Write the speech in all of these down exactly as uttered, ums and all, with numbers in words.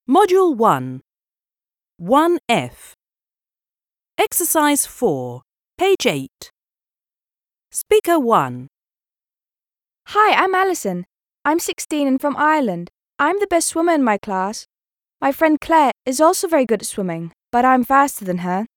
Module one, one F. Exercise four, page eight. Speaker one. Hi, I'm Alison. I'm sixteen and from Ireland. I'm the best swimmer in my class. My friend Claire is also very good at swimming, but I'm faster than her.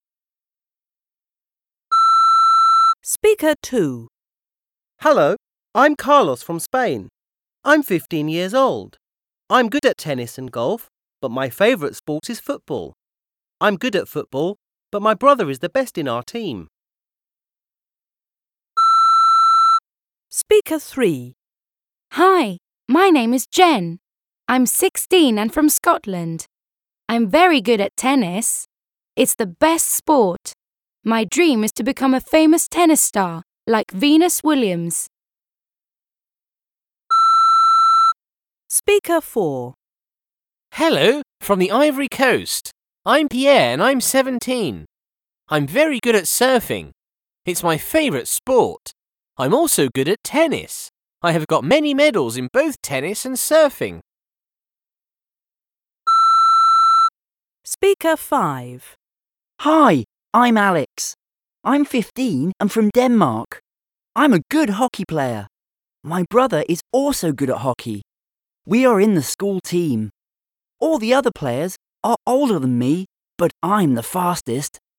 Speaker two. Hello, I'm Carlos from Spain. I'm fifteen years old. I'm good at tennis and golf, but my favourite sport is football. I'm good at football, but my brother is the best in our team. Speaker three. Hi, my name is Jen. I'm sixteen and from Scotland. I'm very good at tennis. It's the best sport. My dream is to become a famous tennis star like Venus Williams. Speaker four. Hello, from the Ivory Coast. I'm Pierre and I'm seventeen. I'm very good at surfing. It's my favourite sport. I'm also good at tennis. I have got many medals in both tennis and surfing. Speaker five. Hi, I'm Alex. I'm fifteen and from Denmark. I'm a good hockey player. My brother is also good at hockey. We are in the school team. All the other players are older than me, but I'm the fastest.